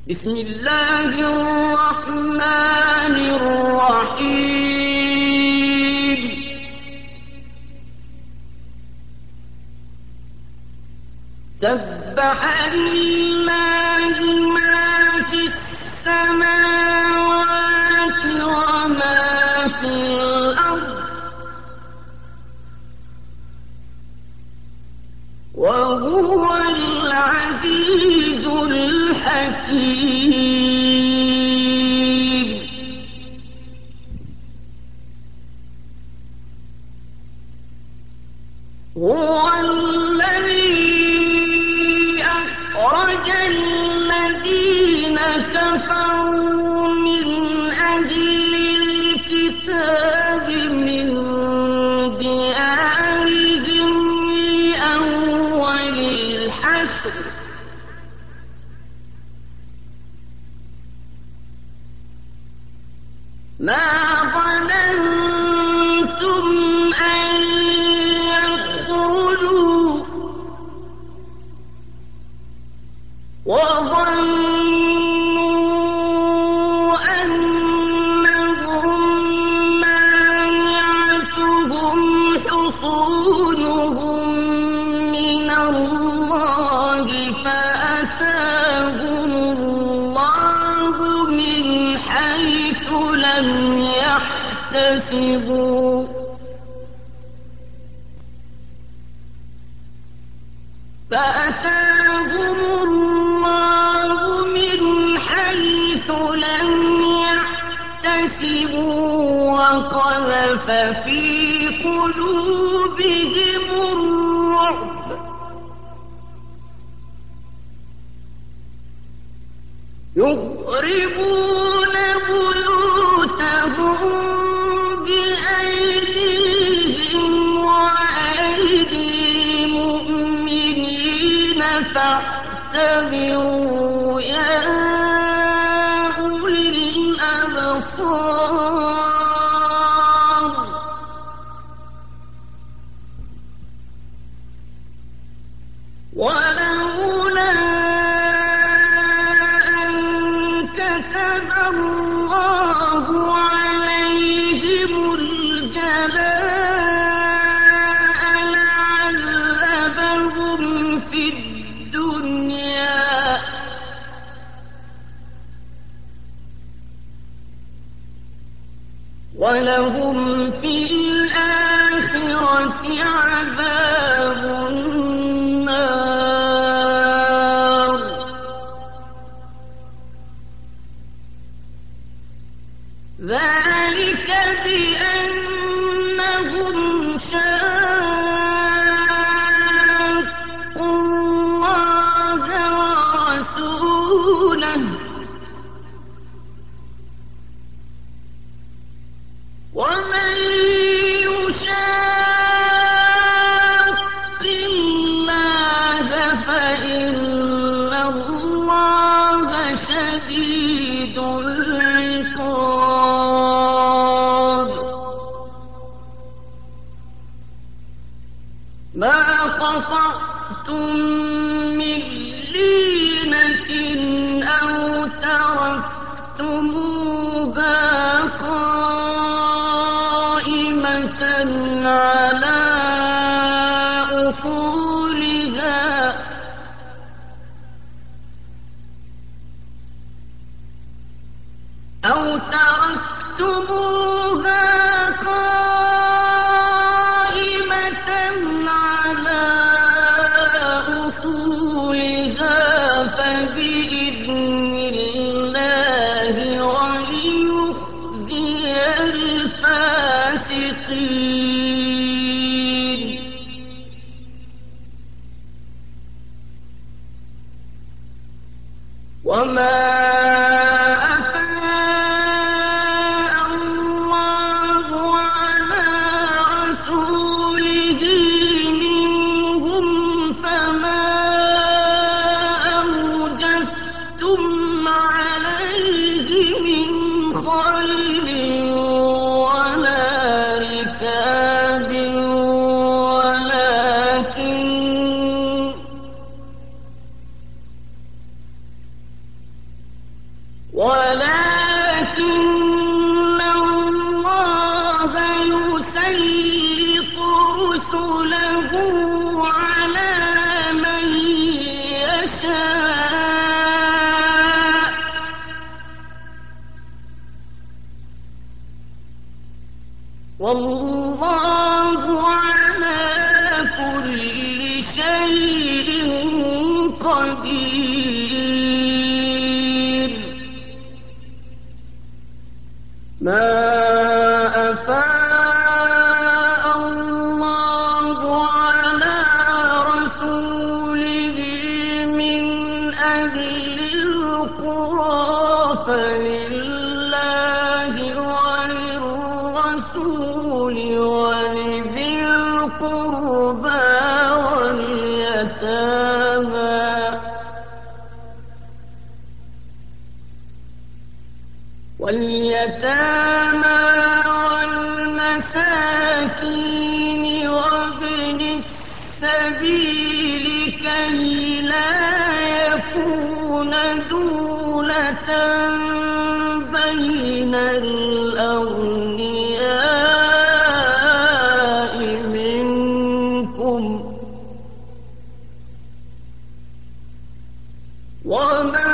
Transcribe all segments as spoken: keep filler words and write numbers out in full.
بسم الله الرحمن الرحيم. سبح لله ما في السماوات وما في الأرض وهو العزيز الحكيم. هو الذي أخرج الذين كفروا من أهل الكتاب من ديارهم لأول الحشر ما ظننتم أن يدخلوا وظنوا أنهم مانعتهم حصونهم من الله فأتاهم الله من حيث لم يحتسبوا فأتاهم الله من حيث لم يحتسبوا وقذف في قلوبهم الرعب يخربون بيوتهم بأيديهم وأيدي المؤمنين فاعتبروا يا أولي الأبصار. ولولا أن كتب الله عليهم الجلاء لعذبهم في الدنيا ولهم في الآخرة عذاب النار. ذلك بأنهم شاقوا الله ورسوله ومن يشاق الله فإن الله شديد العقاب. ما قطعتم من لينة أو تركتموها قائمة على أصولها أو تركتموها قائمة على أصولها فبإذن الله وليخزي الفاسقين. وما أفاء الله على رسوله منهم فما أوجفتم عليه من خيل ولا ركاب ولكن ولكن الله يسلط رسله على من يشاء والله على كل شيء قدير. ما أفاء الله على رسوله من أهل القرى فلله وللرسول ولذي القربى واليتامى واليتامى والمساكين وابن السبيل كي لا يكون دولة بين الأغنياء منكم وما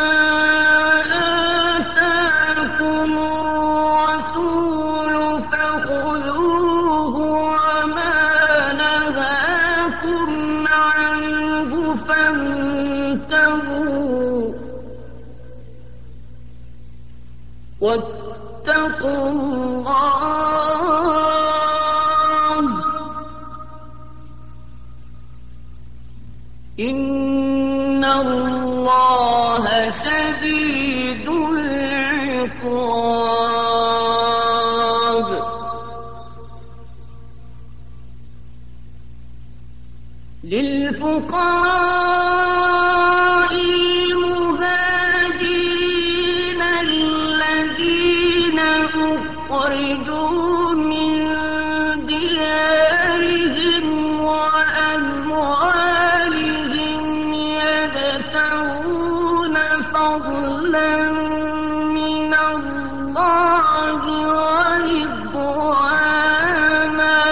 واتقوا الله إن الله شديد العقاب. للفقراء المهاجرين الذين أخرجوا من ديارهم وأموالهم يبتغون فضلا من الله ورضوانا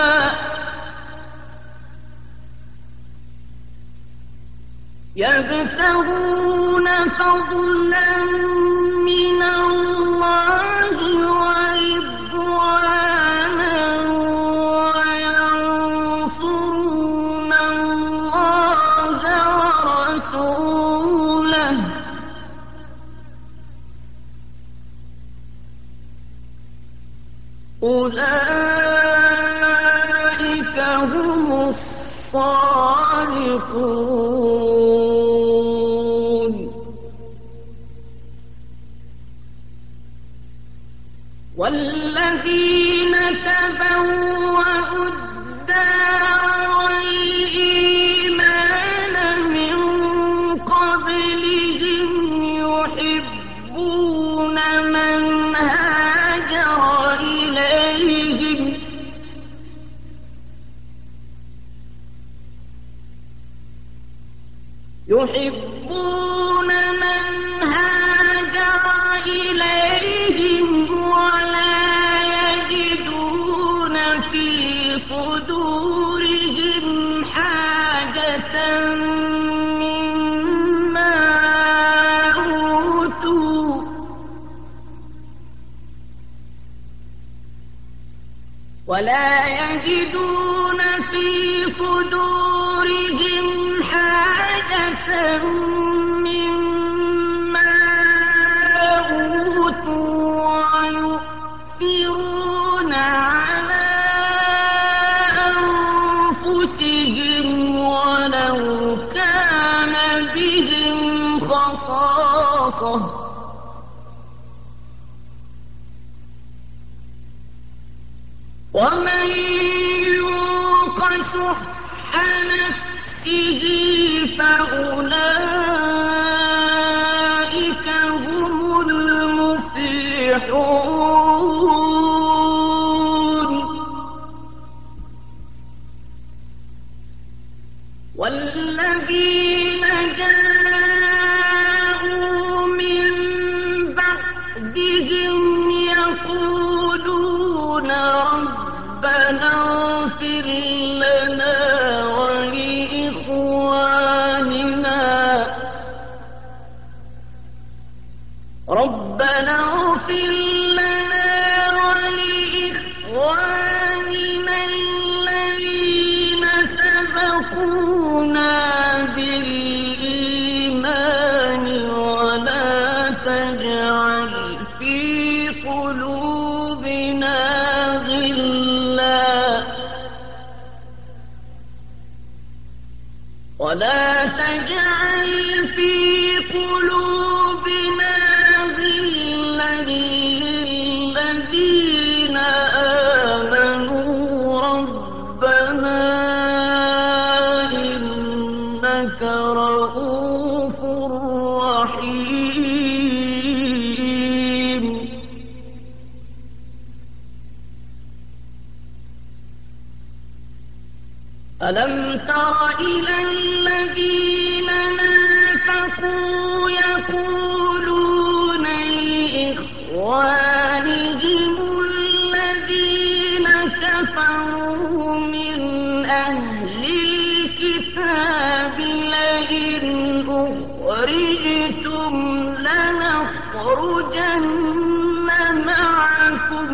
يبتغون فضلا من الله ورضوانا وينصرون الله ورسوله أولئك هم الصادقون. والذين تبوأوا الدار والإيمان من قبلهم يحبون من هاجر إليهم يحبون من هاجر إليهم ولا يجدون في صدورهم حاجة مما أوتوا ولا يجدون في صدورهم حاجة مما أوتوا ويؤثرون على أنفسهم ولو كان بهم خصاصة ومن يوق شح نفسه فأولئك هم المفلحون. والذين جاءوا من بعد ربنا اغفر لنا ولإخواننا الذين سبقونا بالإيمان ولا تجعل في قلوبنا غلا ولا تجعل في قلوبنا غلا للذين آمنوا ربنا إنك رؤوف رحيم ألم تر إلى الذين نافقوا يقولون لإخوانهم الذين كفروا من أهل الكتاب لئن أخرجتم لنخرجن معكم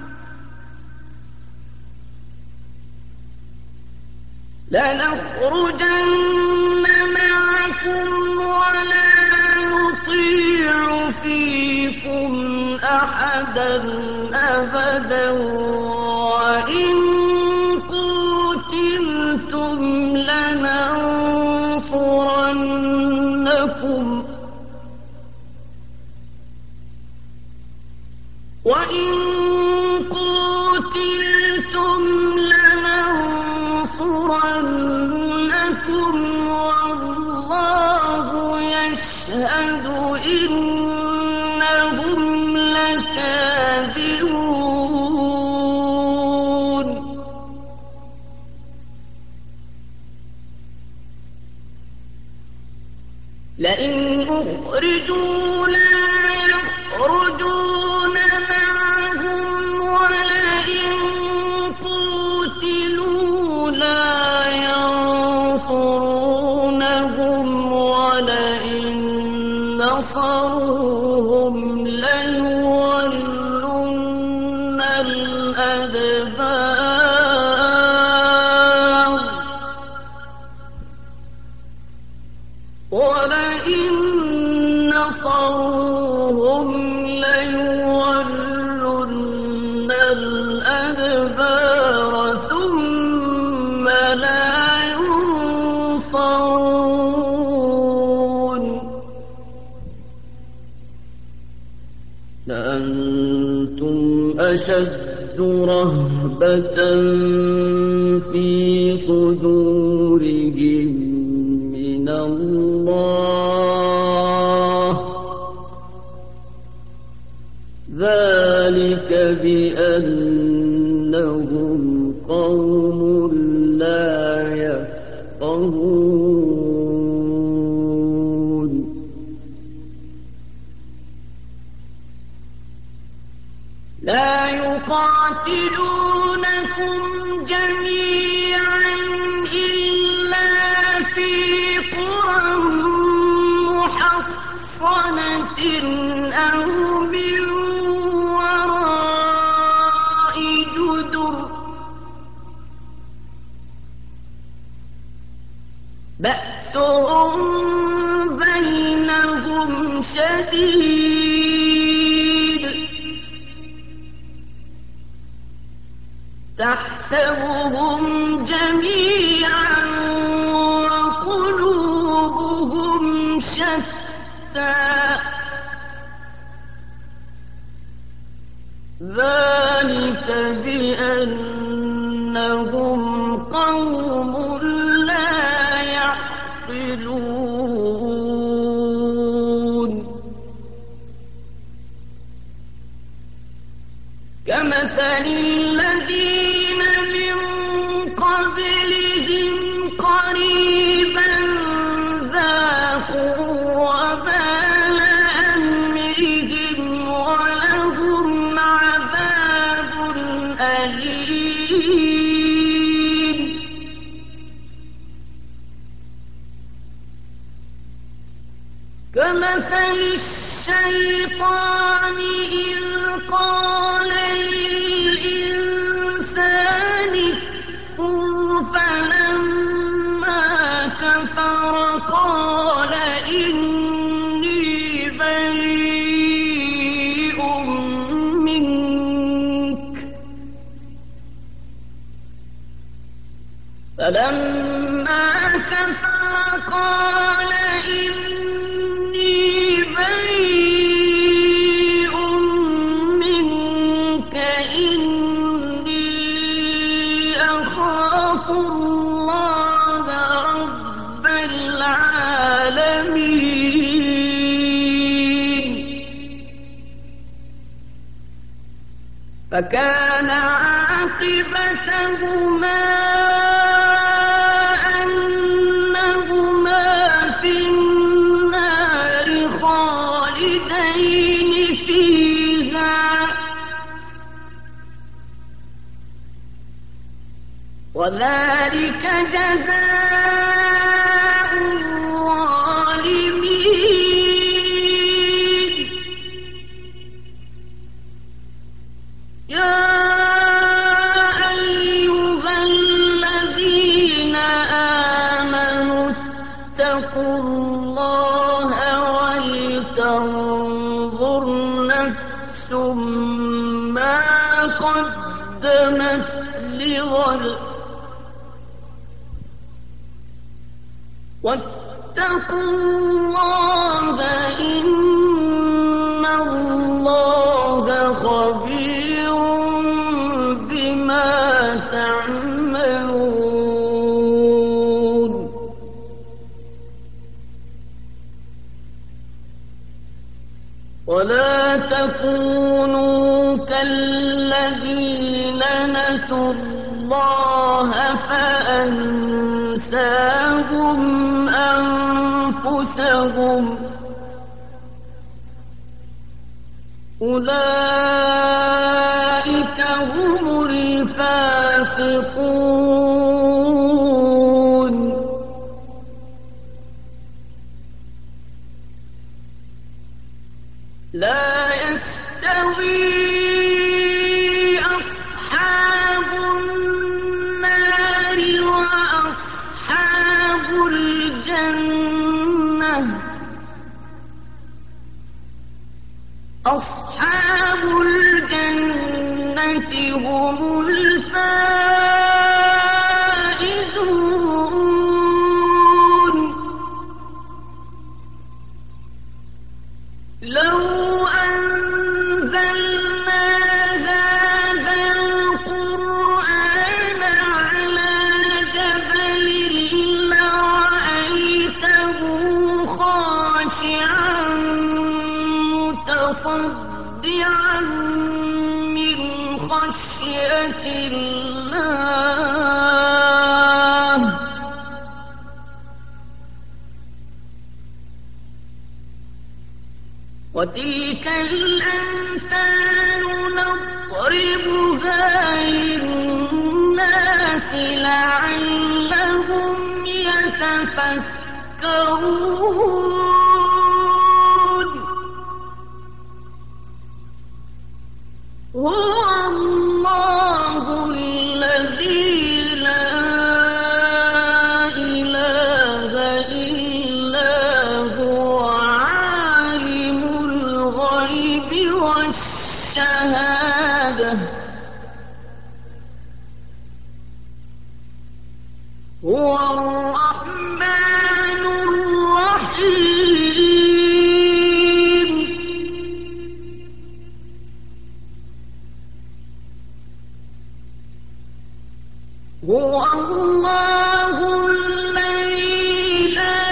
لنخرجن معكم ولا نطيع فيكم أحدا أبدا وإن قتلتم لننصرنكم وإن قتلتم لننصرنكم والله يشهد إنهم لكاذبون لئن أخرجوا لا يخرجون معهم ولئن قتلوا لا ينصرونهم ولئن نصروهم ليولن الأدبار ولئن نصروهم ليولن الأدبار ثم لا ينصرون لأنتم أشد رهبة في صدورهم من الله ذلك بأنهم قوم لا يفقهون لا يقاتلونكم جميعا إلا في قرى محصنة أو من وراء جدر بأسهم بينهم شديد تحسبهم جميعا وقلوبهم شتى ذلك بأنهم قوم لا يعقلون كمثل الذين من قبلهم قريبا ذاقوا وبال أمرهم ولهم عذاب أليم كمثل الشيطان إذ قال للإنسان اكفر فلما كفر قال إني بريء منك فلما كفر قال إني بريء منك إني أخاف الله رب العالمين فكان عاقبتهما وذلك جزاء الظالمين يا أيها الذين آمنوا اتقوا الله ولتنظر نفس ما قدمت لغد واتقوا الله إن الله خبير بما تعملون ولا تكونوا كالذين نسوا الله فأنساهم أنفسهم أولئك هم الفاسقون لا يستوي أصحاب النار وأصحاب الجنة أصحاب الجنة هم الفائزون لو أنزلنا هذا القرآن على جبل لرأيته خاشعا متصدعا من خشية الله وتلك الأمثال نضربها للناس لعلهم يتفكرون هو الله الذي لا إله إلا هو عالم الغيب والشهادة هو الرحمن الرحيم هو الله الذي لا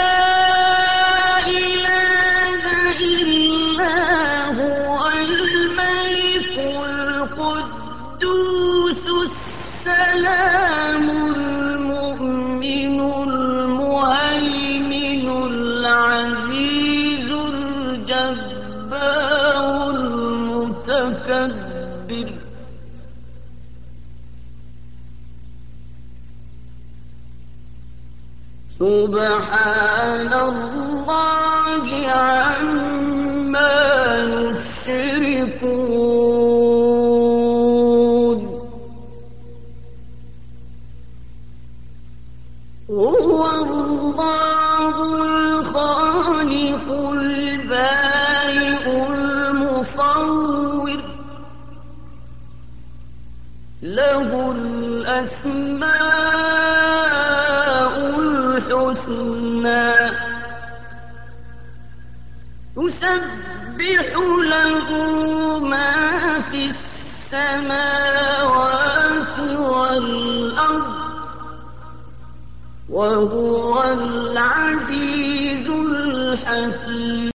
إله إلا هو الملك القدوس السلام المؤمن المهيمن العزيز الجبار المتكبر سبحان الله عما له الأسماء الحسنى يسبح له ما في السماوات والأرض وهو العزيز الحكيم.